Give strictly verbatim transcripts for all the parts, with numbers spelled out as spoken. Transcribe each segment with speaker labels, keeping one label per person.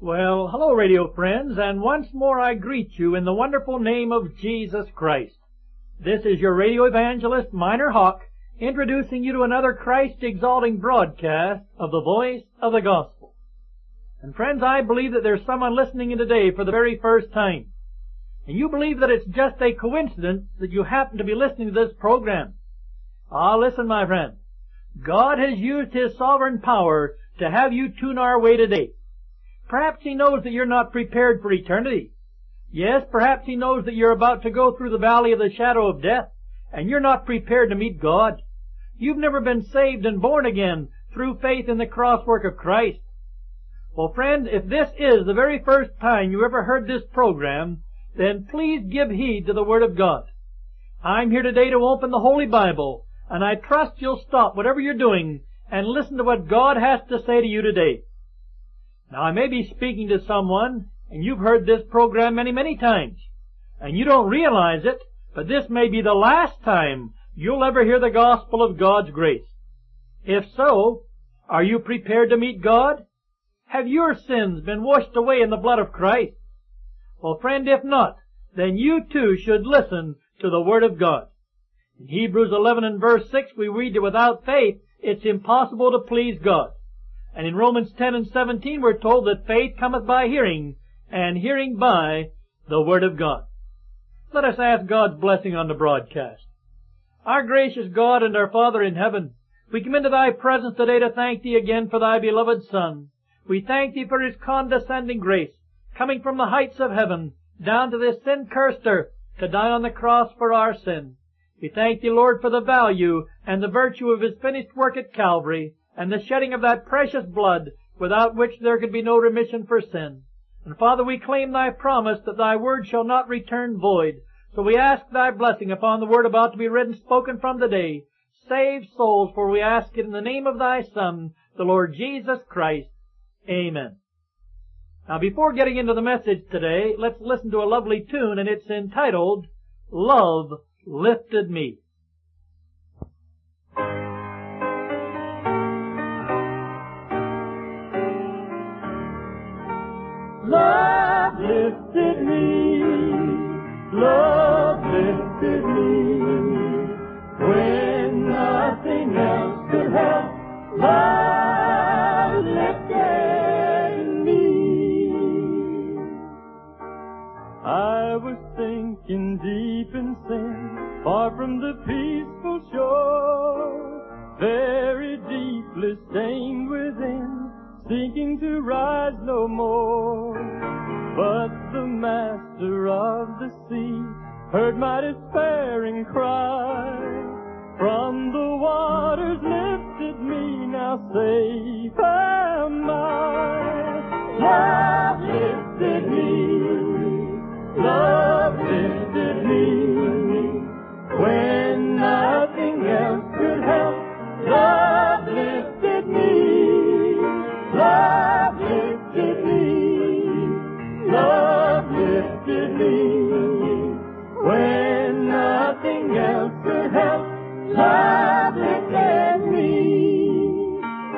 Speaker 1: Well, hello, radio friends, and once more I greet you in the wonderful name of Jesus Christ. This is your radio evangelist, Minor Hawk, introducing you to another Christ-exalting broadcast of the Voice of the Gospel. And friends, I believe that there's someone listening in today for the very first time. And you believe that it's just a coincidence that you happen to be listening to this program. Ah, listen, my friend. God has used His sovereign power to have you tune our way today. Perhaps He knows that you're not prepared for eternity. Yes, perhaps He knows that you're about to go through the valley of the shadow of death, and you're not prepared to meet God. You've never been saved and born again through faith in the cross work of Christ. Well, friend, if this is the very first time you ever heard this program, then please give heed to the Word of God. I'm here today to open the Holy Bible, and I trust you'll stop whatever you're doing and listen to what God has to say to you today. Now, I may be speaking to someone, and you've heard this program many, many times, and you don't realize it, but this may be the last time you'll ever hear the gospel of God's grace. If so, are you prepared to meet God? Have your sins been washed away in the blood of Christ? Well, friend, if not, then you too should listen to the Word of God. In Hebrews eleven and verse six, we read that without faith, it's impossible to please God. And in Romans ten and seventeen, we're told that faith cometh by hearing, and hearing by the Word of God. Let us ask God's blessing on the broadcast. Our gracious God and our Father in heaven, we come into Thy presence today to thank Thee again for Thy beloved Son. We thank Thee for His condescending grace, coming from the heights of heaven, down to this sin-cursed earth, to die on the cross for our sin. We thank Thee, Lord, for the value and the virtue of His finished work at Calvary, and the shedding of that precious blood, without which there could be no remission for sin. And Father, we claim Thy promise that Thy word shall not return void. So we ask Thy blessing upon the word about to be read and spoken from today. Save souls, for we ask it in the name of Thy Son, the Lord Jesus Christ. Amen. Now, before getting into the message today, let's listen to a lovely tune, and it's entitled, Love Lifted Me. Love lifted me, love lifted me, when nothing else could help, love lifted me. I was sinking deep in sin, far from the peaceful shore, very deeply stained within, seeking to rise no more. But the master of the sea heard my despairing cry. From the waters lifted me, now safe am I. Love lifted me, love lifted me, when nothing else could help, love lifted me. Love lifted me, love lifted me, when nothing else could help, love lifted me.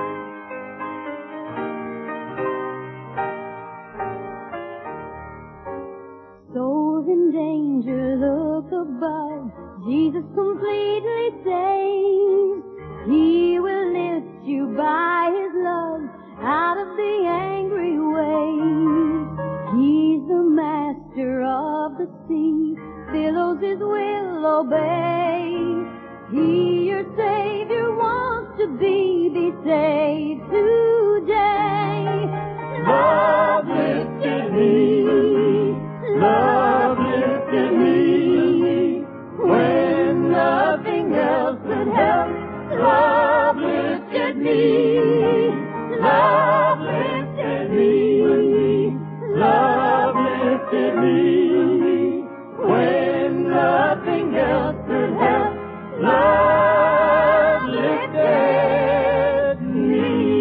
Speaker 1: Souls in danger, look above, Jesus completely saves. He will lift you by His love out of the angry waves. He's the master of the sea, billows His will obey. He, your Savior, wants to be, be saved today. Love lifted me, love lifted me, when nothing else could help, love lifted me. Love lifted me, love lifted me, when nothing else could help, love lifted me.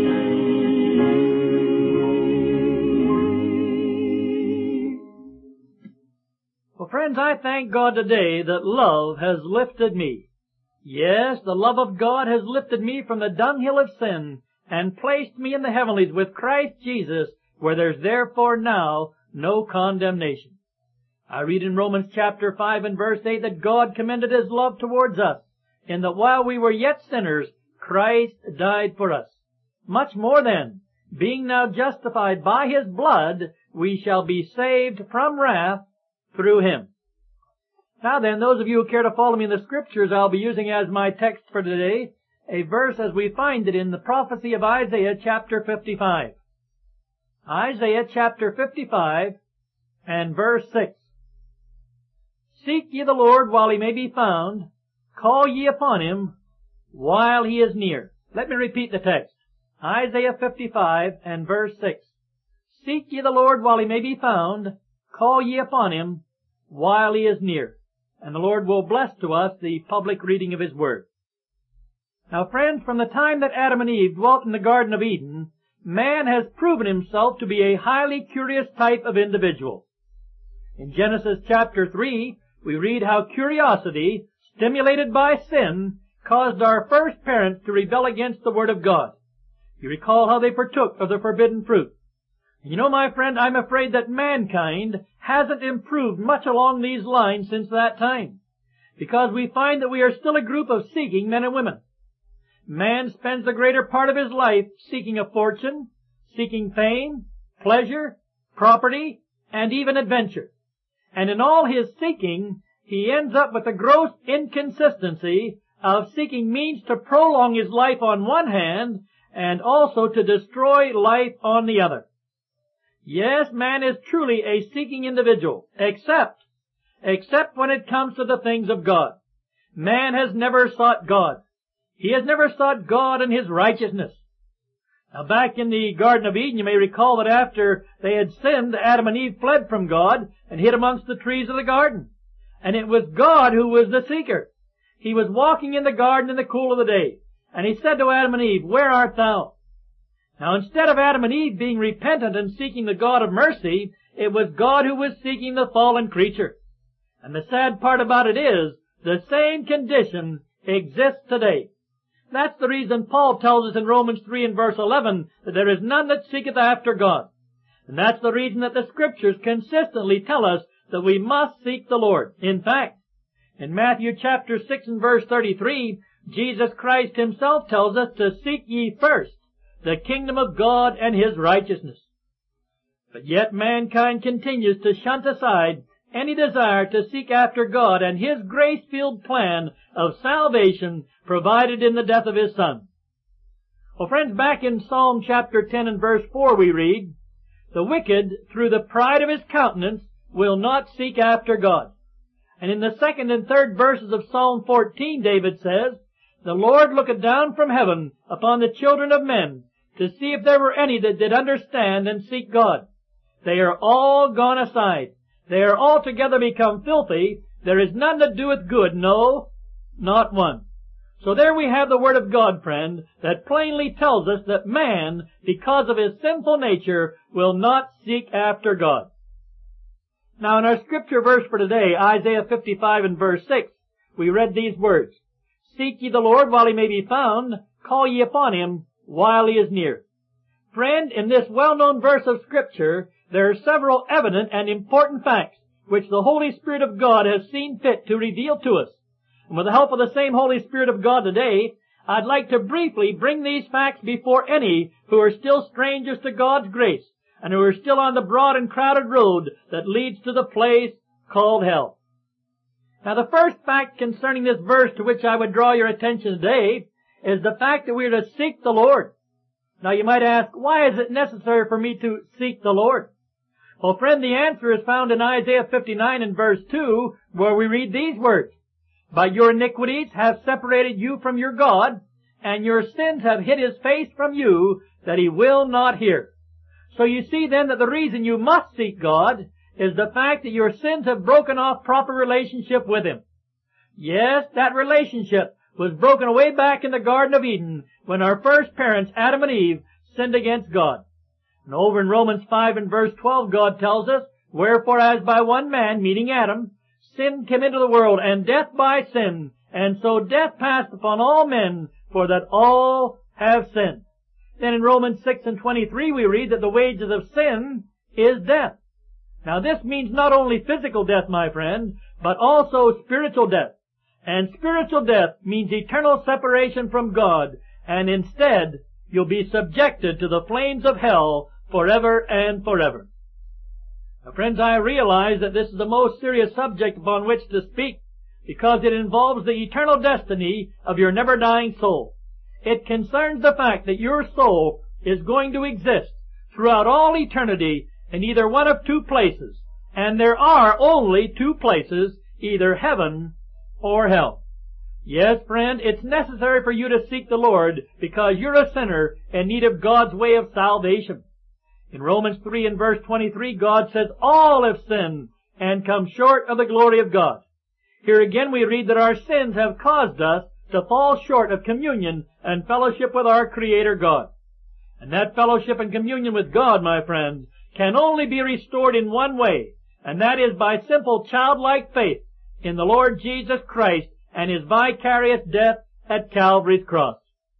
Speaker 1: Well, friends, I thank God today that love has lifted me. Yes, the love of God has lifted me from the dunghill of sin and placed me in the heavenlies with Christ Jesus, where there's therefore now no condemnation. I read in Romans chapter five and verse eight that God commended His love towards us, in that while we were yet sinners, Christ died for us. Much more then, being now justified by His blood, we shall be saved from wrath through Him. Now then, those of you who care to follow me in the Scriptures, I'll be using as my text for today a verse as we find it in the prophecy of Isaiah chapter fifty-five. Isaiah chapter fifty-five and verse six. Seek ye the Lord while He may be found, call ye upon Him while He is near. Let me repeat the text. Isaiah fifty-five and verse six. Seek ye the Lord while He may be found, call ye upon Him while He is near. And the Lord will bless to us the public reading of His Word. Now friends, from the time that Adam and Eve dwelt in the Garden of Eden, man has proven himself to be a highly curious type of individual. In Genesis chapter three, we read how curiosity, stimulated by sin, caused our first parents to rebel against the Word of God. You recall how they partook of the forbidden fruit. You know, my friend, I'm afraid that mankind hasn't improved much along these lines since that time, because we find that we are still a group of seeking men and women. Man spends the greater part of his life seeking a fortune, seeking fame, pleasure, property, and even adventure. And in all his seeking, he ends up with the gross inconsistency of seeking means to prolong his life on one hand and also to destroy life on the other. Yes, man is truly a seeking individual, except, except when it comes to the things of God. Man has never sought God. He has never sought God and His righteousness. Now back in the Garden of Eden, you may recall that after they had sinned, Adam and Eve fled from God and hid amongst the trees of the garden. And it was God who was the seeker. He was walking in the garden in the cool of the day. And He said to Adam and Eve, "Where art thou?" Now instead of Adam and Eve being repentant and seeking the God of mercy, it was God who was seeking the fallen creature. And the sad part about it is, the same condition exists today. That's the reason Paul tells us in Romans three and verse eleven that there is none that seeketh after God. And that's the reason that the Scriptures consistently tell us that we must seek the Lord. In fact, in Matthew chapter six and verse thirty-three, Jesus Christ Himself tells us to seek ye first the kingdom of God and His righteousness. But yet mankind continues to shunt aside any desire to seek after God and His grace-filled plan of salvation provided in the death of His Son. Well, friends, back in Psalm chapter ten and verse four we read, "The wicked, through the pride of his countenance, will not seek after God." And in the second and third verses of Psalm fourteen, David says, "The Lord looketh down from heaven upon the children of men, to see if there were any that did understand and seek God. They are all gone aside. They are altogether become filthy. There is none that doeth good, no, not one." So there we have the Word of God, friend, that plainly tells us that man, because of his sinful nature, will not seek after God. Now in our scripture verse for today, Isaiah fifty-five and verse six, we read these words, "Seek ye the Lord while He may be found, call ye upon Him while He is near." Friend, in this well-known verse of Scripture, there are several evident and important facts which the Holy Spirit of God has seen fit to reveal to us. And with the help of the same Holy Spirit of God today, I'd like to briefly bring these facts before any who are still strangers to God's grace and who are still on the broad and crowded road that leads to the place called hell. Now the first fact concerning this verse to which I would draw your attention today is the fact that we are to seek the Lord. Now you might ask, why is it necessary for me to seek the Lord? Well, friend, the answer is found in Isaiah fifty-nine and verse two, where we read these words, "But your iniquities have separated you from your God, and your sins have hid His face from you, that He will not hear." So you see then that the reason you must seek God is the fact that your sins have broken off proper relationship with Him. Yes, that relationship was broken away back in the Garden of Eden when our first parents, Adam and Eve, sinned against God. And over in Romans five and verse twelve, God tells us, "Wherefore as by one man," meaning Adam, "sin came into the world, and death by sin, and so death passed upon all men, for that all have sinned." Then in Romans six and twenty-three we read that the wages of sin is death. Now this means not only physical death, my friend, but also spiritual death. And spiritual death means eternal separation from God, and instead you'll be subjected to the flames of hell forever and forever. Now, friends, I realize that this is the most serious subject upon which to speak, because it involves the eternal destiny of your never-dying soul. It concerns the fact that your soul is going to exist throughout all eternity in either one of two places, and there are only two places, either heaven or hell. Yes, friend, it's necessary for you to seek the Lord because you're a sinner in need of God's way of salvation. In Romans three and verse twenty-three, God says, all have sinned and come short of the glory of God. Here again we read that our sins have caused us to fall short of communion and fellowship with our Creator God. And that fellowship and communion with God, my friend, can only be restored in one way, and that is by simple childlike faith in the Lord Jesus Christ and His vicarious death at Calvary's cross.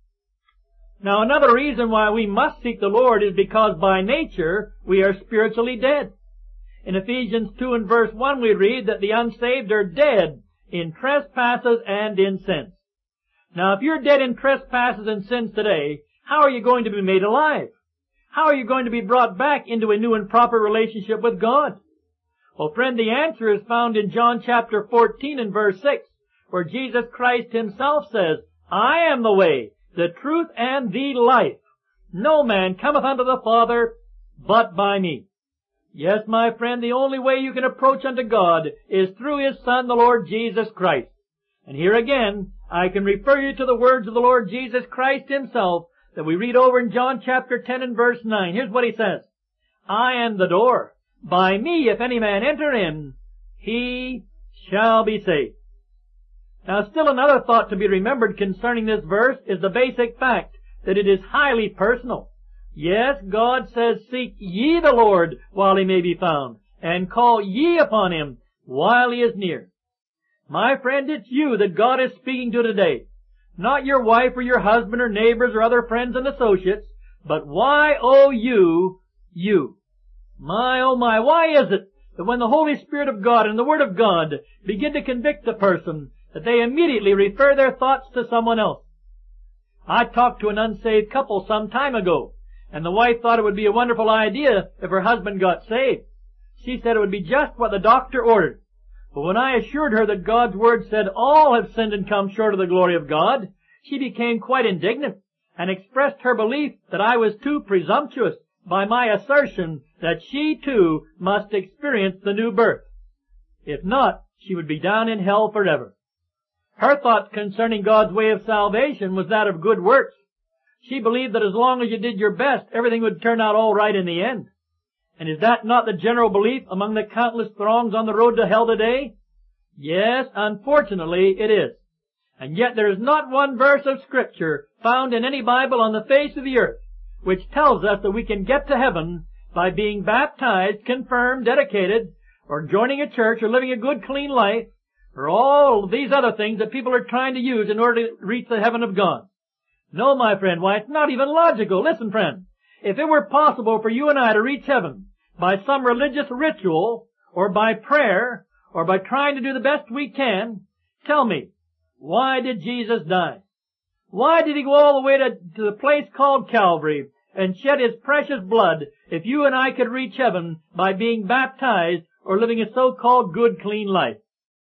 Speaker 1: Now another reason why we must seek the Lord is because by nature we are spiritually dead. In Ephesians two and verse one we read that the unsaved are dead in trespasses and in sins. Now if you're dead in trespasses and sins today, how are you going to be made alive? How are you going to be brought back into a new and proper relationship with God? Well, friend, the answer is found in John chapter fourteen and verse six, where Jesus Christ Himself says, I am the way, the truth, and the life. No man cometh unto the Father but by me. Yes, my friend, the only way you can approach unto God is through His Son, the Lord Jesus Christ. And here again, I can refer you to the words of the Lord Jesus Christ Himself that we read over in John chapter ten and verse nine. Here's what He says. I am the door. By me, if any man enter in, he shall be saved. Now still another thought to be remembered concerning this verse is the basic fact that it is highly personal. Yes, God says, seek ye the Lord while He may be found, and call ye upon Him while He is near. My friend, it's you that God is speaking to today. Not your wife or your husband or neighbors or other friends and associates, but why, oh you, you. My, oh my, why is it that when the Holy Spirit of God and the Word of God begin to convict a person, that they immediately refer their thoughts to someone else? I talked to an unsaved couple some time ago, and the wife thought it would be a wonderful idea if her husband got saved. She said it would be just what the doctor ordered. But when I assured her that God's Word said all have sinned and come short of the glory of God, she became quite indignant and expressed her belief that I was too presumptuous by my assertion that she too must experience the new birth. If not, she would be down in hell forever. Her thought concerning God's way of salvation was that of good works. She believed that as long as you did your best, everything would turn out all right in the end. And is that not the general belief among the countless throngs on the road to hell today? Yes, unfortunately it is. And yet there is not one verse of Scripture found in any Bible on the face of the earth which tells us that we can get to heaven by being baptized, confirmed, dedicated, or joining a church, or living a good, clean life, or all these other things that people are trying to use in order to reach the heaven of God. No, my friend, why, it's not even logical. Listen, friend, if it were possible for you and I to reach heaven by some religious ritual, or by prayer, or by trying to do the best we can, tell me, why did Jesus die? Why did He go all the way to, to the place called Calvary and shed His precious blood if you and I could reach heaven by being baptized or living a so-called good, clean life?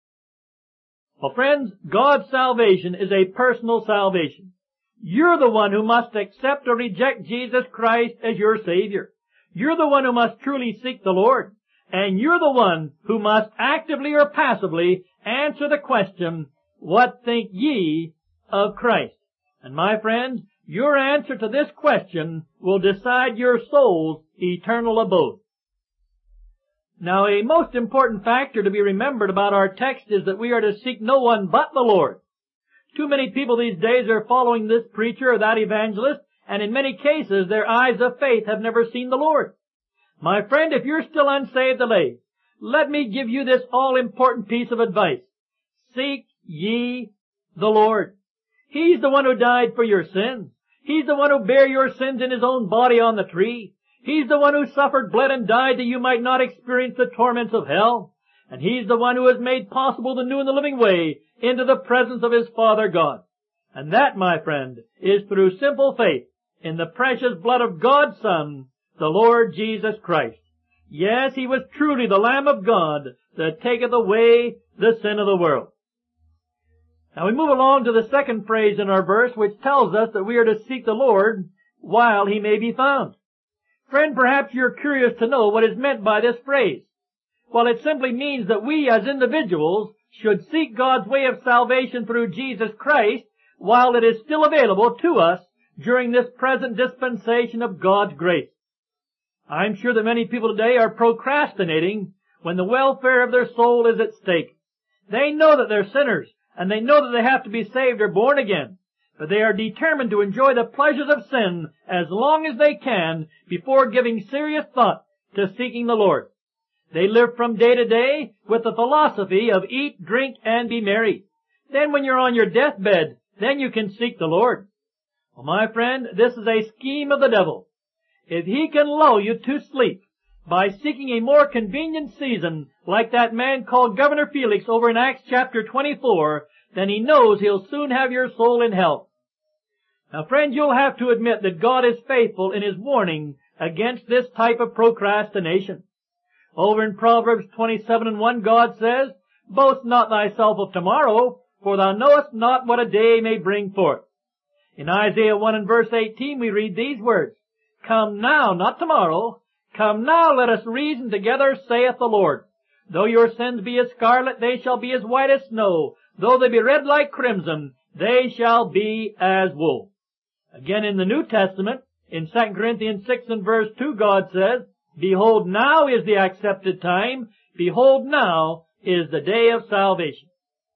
Speaker 1: Well, friends, God's salvation is a personal salvation. You're the one who must accept or reject Jesus Christ as your Savior. You're the one who must truly seek the Lord. And you're the one who must actively or passively answer the question, what think ye of Christ? And my friends, your answer to this question will decide your soul's eternal abode. Now, a most important factor to be remembered about our text is that we are to seek no one but the Lord. Too many people these days are following this preacher or that evangelist, and in many cases their eyes of faith have never seen the Lord. My friend, if you're still unsaved today, let me give you this all-important piece of advice. Seek ye the Lord. He's the one who died for your sins. He's the one who bare your sins in His own body on the tree. He's the one who suffered, bled, and died that you might not experience the torments of hell. And He's the one who has made possible the new and the living way into the presence of His Father God. And that, my friend, is through simple faith in the precious blood of God's Son, the Lord Jesus Christ. Yes, He was truly the Lamb of God that taketh away the sin of the world. Now we move along to the second phrase in our verse, which tells us that we are to seek the Lord while He may be found. Friend, perhaps you're curious to know what is meant by this phrase. Well, it simply means that we as individuals should seek God's way of salvation through Jesus Christ while it is still available to us during this present dispensation of God's grace. I'm sure that many people today are procrastinating when the welfare of their soul is at stake. They know that they're sinners, and they know that they have to be saved or born again, but they are determined to enjoy the pleasures of sin as long as they can before giving serious thought to seeking the Lord. They live from day to day with the philosophy of eat, drink, and be merry. Then when you're on your deathbed, then you can seek the Lord. Well, my friend, this is a scheme of the devil. If he can lull you to sleep by seeking a more convenient season like that man called Governor Felix over in Acts chapter twenty-four, then he knows he'll soon have your soul in hell. Now, friend, you'll have to admit that God is faithful in His warning against this type of procrastination. Over in Proverbs twenty-seven and one, God says, "Boast not thyself of tomorrow, for thou knowest not what a day may bring forth." In Isaiah one and verse eighteen, we read these words, "Come now, not tomorrow. Come now, let us reason together, saith the Lord. Though your sins be as scarlet, they shall be as white as snow. Though they be red like crimson, they shall be as wool." Again in the New Testament, in Second Corinthians six and verse two, God says, "Behold, now is the accepted time. Behold, now is the day of salvation."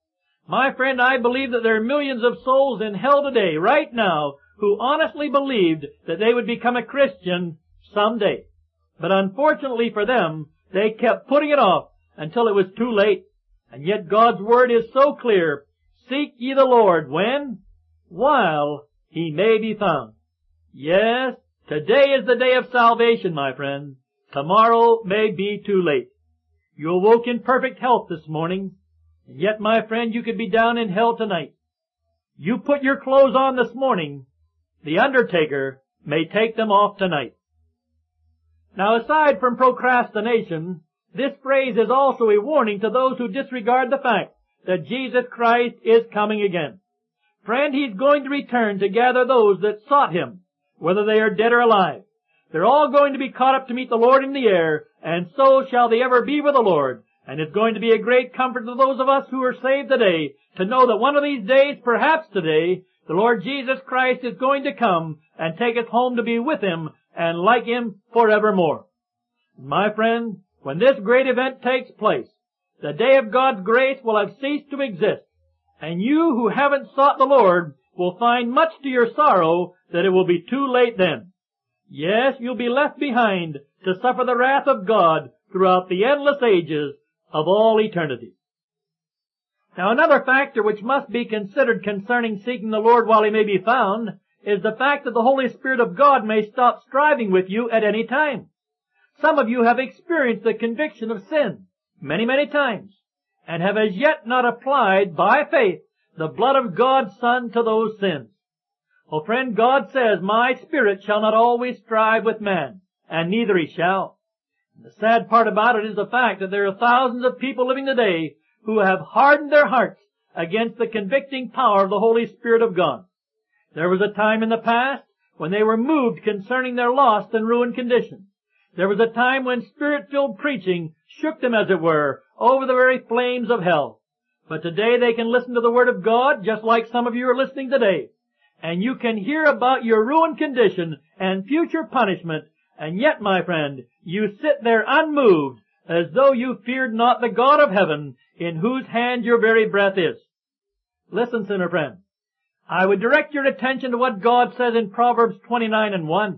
Speaker 1: My friend, I believe that there are millions of souls in hell today, right now, who honestly believed that they would become a Christian someday. But unfortunately for them, they kept putting it off until it was too late. And yet God's Word is so clear. Seek ye the Lord when? While He may be found. Yes, today is the day of salvation, my friend. Tomorrow may be too late. You awoke in perfect health this morning, and yet, my friend, you could be down in hell tonight. You put your clothes on this morning, the undertaker may take them off tonight. Now, aside from procrastination, this phrase is also a warning to those who disregard the fact that Jesus Christ is coming again. Friend, He's going to return to gather those that sought Him, whether they are dead or alive. They're all going to be caught up to meet the Lord in the air, and so shall they ever be with the Lord. And it's going to be a great comfort to those of us who are saved today to know that one of these days, perhaps today, the Lord Jesus Christ is going to come and take us home to be with Him and like Him forevermore. My friend, when this great event takes place, the day of God's grace will have ceased to exist, and you who haven't sought the Lord will find much to your sorrow that it will be too late then. Yes, you'll be left behind to suffer the wrath of God throughout the endless ages of all eternity. Now, another factor which must be considered concerning seeking the Lord while He may be found is the fact that the Holy Spirit of God may stop striving with you at any time. Some of you have experienced the conviction of sin many, many times, and have as yet not applied by faith the blood of God's Son to those sins. Oh, friend, God says, "My Spirit shall not always strive with man, and neither He shall." And the sad part about it is the fact that there are thousands of people living today who have hardened their hearts against the convicting power of the Holy Spirit of God. There was a time in the past when they were moved concerning their lost and ruined condition. There was a time when Spirit-filled preaching shook them, as it were, over the very flames of hell. But today they can listen to the Word of God just like some of you are listening today. And you can hear about your ruined condition and future punishment, and yet, my friend, you sit there unmoved as though you feared not the God of heaven in whose hand your very breath is. Listen, sinner friend, I would direct your attention to what God says in Proverbs twenty-nine and one.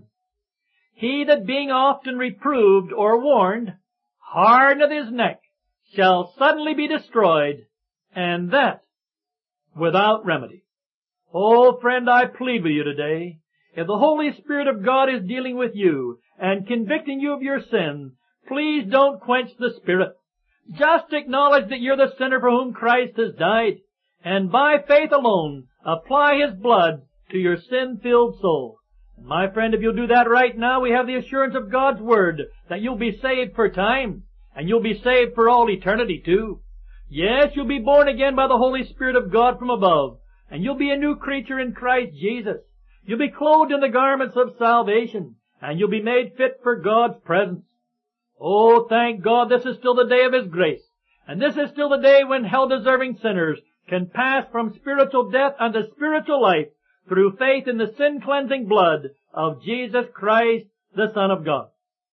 Speaker 1: "He that being often reproved or warned hardeneth his neck shall suddenly be destroyed, and that without remedy." Oh, friend, I plead with you today, if the Holy Spirit of God is dealing with you and convicting you of your sin, please don't quench the Spirit. Just acknowledge that you're the sinner for whom Christ has died, and by faith alone, apply His blood to your sin-filled soul. And my friend, if you'll do that right now, we have the assurance of God's Word that you'll be saved for time, and you'll be saved for all eternity too. Yes, you'll be born again by the Holy Spirit of God from above, and you'll be a new creature in Christ Jesus. You'll be clothed in the garments of salvation, and you'll be made fit for God's presence. Oh, thank God, this is still the day of His grace, and this is still the day when hell-deserving sinners can pass from spiritual death unto spiritual life through faith in the sin-cleansing blood of Jesus Christ, the Son of God.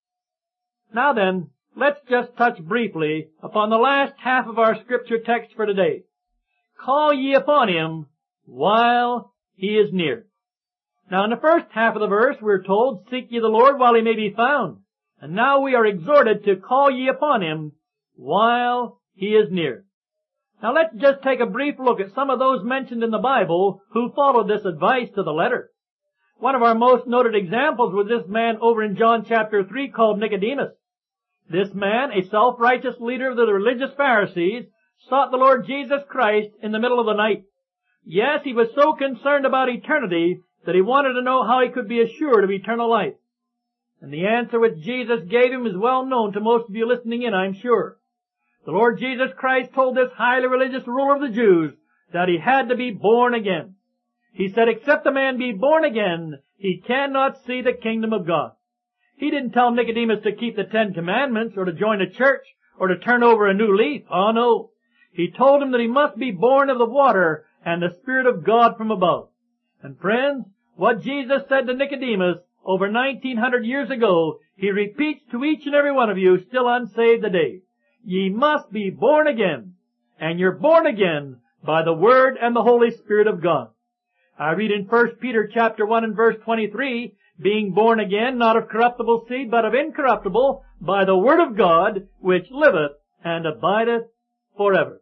Speaker 1: Now then, let's just touch briefly upon the last half of our scripture text for today. Call ye upon Him while He is near. Now in the first half of the verse we're told, seek ye the Lord while He may be found. And now we are exhorted to call ye upon Him while He is near. Now let's just take a brief look at some of those mentioned in the Bible who followed this advice to the letter. One of our most noted examples was this man over in John chapter three called Nicodemus. This man, a self-righteous leader of the religious Pharisees, sought the Lord Jesus Christ in the middle of the night. Yes, he was so concerned about eternity that he wanted to know how he could be assured of eternal life. And the answer which Jesus gave him is well known to most of you listening in, I'm sure. The Lord Jesus Christ told this highly religious ruler of the Jews that he had to be born again. He said, except a man be born again, he cannot see the kingdom of God. He didn't tell Nicodemus to keep the Ten Commandments or to join a church or to turn over a new leaf. Oh no. He told him that he must be born of the water and the Spirit of God from above. And friends, what Jesus said to Nicodemus over nineteen hundred years ago, He repeats to each and every one of you still unsaved today. Ye must be born again, and you're born again by the Word and the Holy Spirit of God. I read in First Peter chapter one and verse twenty-three, being born again, not of corruptible seed, but of incorruptible, by the Word of God, which liveth and abideth forever.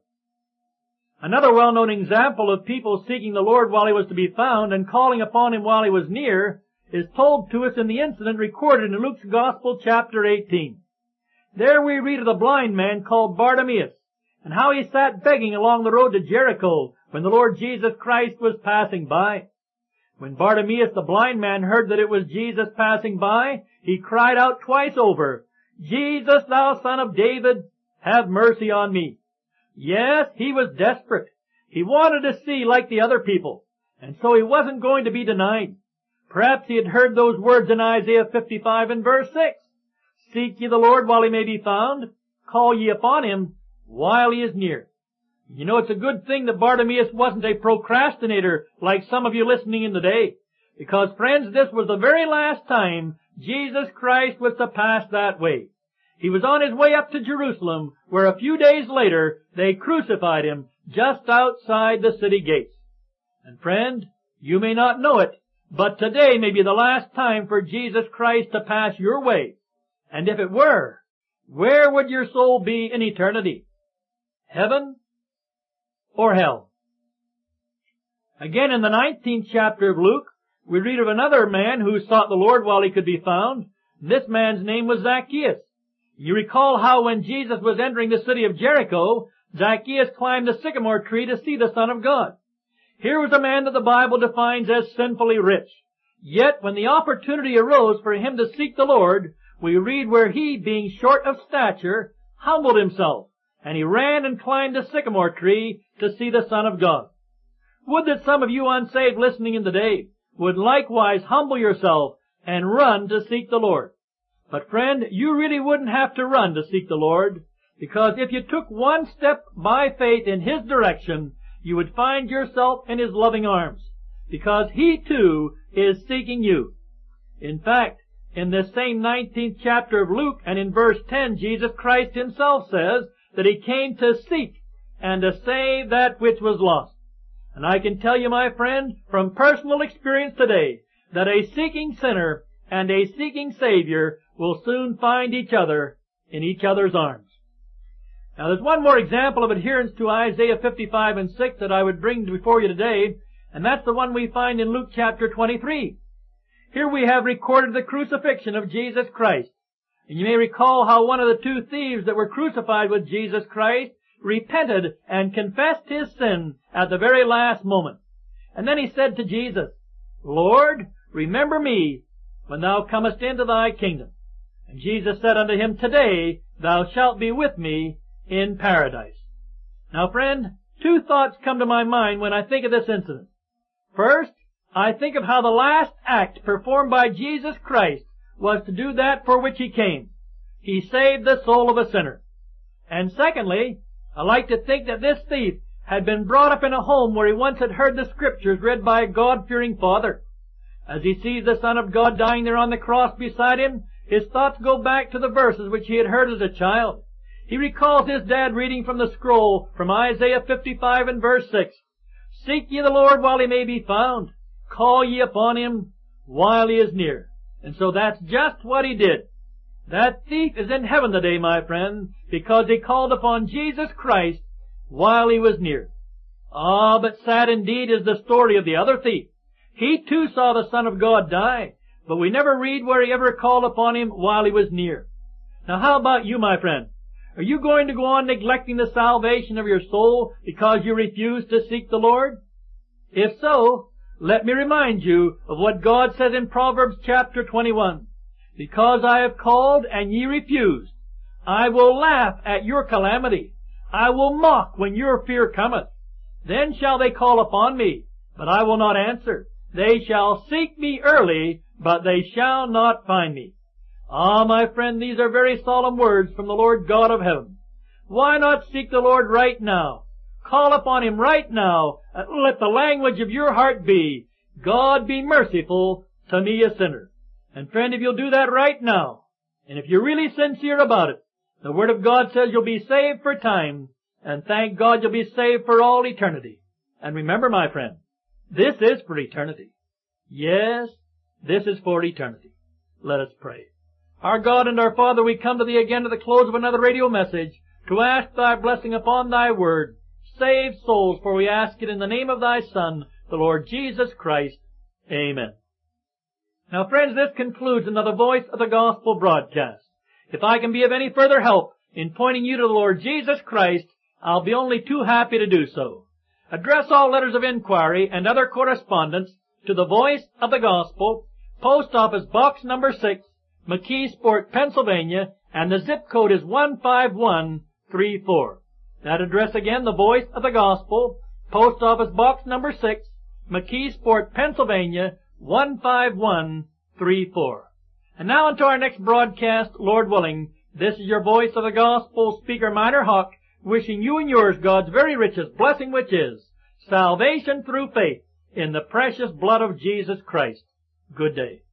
Speaker 1: Another well-known example of people seeking the Lord while He was to be found and calling upon Him while He was near is told to us in the incident recorded in Luke's Gospel chapter eighteen. There we read of the blind man called Bartimaeus, and how he sat begging along the road to Jericho when the Lord Jesus Christ was passing by. When Bartimaeus the blind man heard that it was Jesus passing by, he cried out twice over, Jesus, thou Son of David, have mercy on me. Yes, he was desperate. He wanted to see like the other people, and so he wasn't going to be denied. Perhaps he had heard those words in Isaiah fifty-five and verse six. Seek ye the Lord while He may be found. Call ye upon Him while He is near. You know, it's a good thing that Bartimaeus wasn't a procrastinator like some of you listening in today. Because, friends, this was the very last time Jesus Christ was to pass that way. He was on His way up to Jerusalem, where a few days later they crucified Him just outside the city gates. And friend, you may not know it, but today may be the last time for Jesus Christ to pass your way. And if it were, where would your soul be in eternity? Heaven or hell? Again, in the nineteenth chapter of Luke, we read of another man who sought the Lord while he could be found. This man's name was Zacchaeus. You recall how when Jesus was entering the city of Jericho, Zacchaeus climbed the sycamore tree to see the Son of God. Here was a man that the Bible defines as sinfully rich. Yet, when the opportunity arose for him to seek the Lord, we read where he, being short of stature, humbled himself, and he ran and climbed the sycamore tree to see the Son of God. Would that some of you unsaved listening in today would likewise humble yourself and run to seek the Lord. But friend, you really wouldn't have to run to seek the Lord, because if you took one step by faith in His direction, you would find yourself in His loving arms, because He too is seeking you. In fact, in this same nineteenth chapter of Luke and in verse ten, Jesus Christ Himself says that He came to seek and to save that which was lost. And I can tell you, my friend, from personal experience today, that a seeking sinner and a seeking Savior will soon find each other in each other's arms. Now there's one more example of adherence to Isaiah fifty-five and six that I would bring before you today, and that's the one we find in Luke chapter twenty-three. Here we have recorded the crucifixion of Jesus Christ. And you may recall how one of the two thieves that were crucified with Jesus Christ repented and confessed his sin at the very last moment. And then he said to Jesus, Lord, remember me when thou comest into thy kingdom. And Jesus said unto him, Today thou shalt be with me in paradise. Now, friend, two thoughts come to my mind when I think of this incident. First, I think of how the last act performed by Jesus Christ was to do that for which he came. He saved the soul of a sinner. And secondly, I like to think that this thief had been brought up in a home where he once had heard the Scriptures read by a God-fearing father. As he sees the Son of God dying there on the cross beside him, his thoughts go back to the verses which he had heard as a child. He recalls his dad reading from the scroll from Isaiah fifty-five and verse six. Seek ye the Lord while he may be found. Call ye upon him while he is near. And so that's just what he did. That thief is in heaven today, my friend, because he called upon Jesus Christ while he was near. Ah, but sad indeed is the story of the other thief. He too saw the Son of God die, but we never read where he ever called upon him while he was near. Now how about you, my friend? Are you going to go on neglecting the salvation of your soul because you refuse to seek the Lord? If so, let me remind you of what God says in Proverbs chapter twenty-one. Because I have called and ye refused, I will laugh at your calamity. I will mock when your fear cometh. Then shall they call upon me, but I will not answer. They shall seek me early, but they shall not find me. Ah, my friend, these are very solemn words from the Lord God of heaven. Why not seek the Lord right now? Call upon him right now, and let the language of your heart be, God be merciful to me a sinner. And friend, if you'll do that right now, and if you're really sincere about it, the Word of God says you'll be saved for time, and thank God you'll be saved for all eternity. And remember, my friend, this is for eternity. Yes, this is for eternity. Let us pray. Our God and our Father, we come to Thee again at the close of another radio message to ask Thy blessing upon Thy Word. Save souls, for we ask it in the name of Thy Son, the Lord Jesus Christ. Amen. Now, friends, this concludes another Voice of the Gospel broadcast. If I can be of any further help in pointing you to the Lord Jesus Christ, I'll be only too happy to do so. Address all letters of inquiry and other correspondence to the Voice of the Gospel, Post Office Box number six, McKeesport, Pennsylvania, and the zip code is one five one three four. That address again, the Voice of the Gospel, Post Office Box number six, McKeesport, Pennsylvania, one five one three four. And now unto our next broadcast, Lord willing. This is your Voice of the Gospel speaker, Minor Hawk, wishing you and yours God's very richest blessing, which is salvation through faith in the precious blood of Jesus Christ. Good day.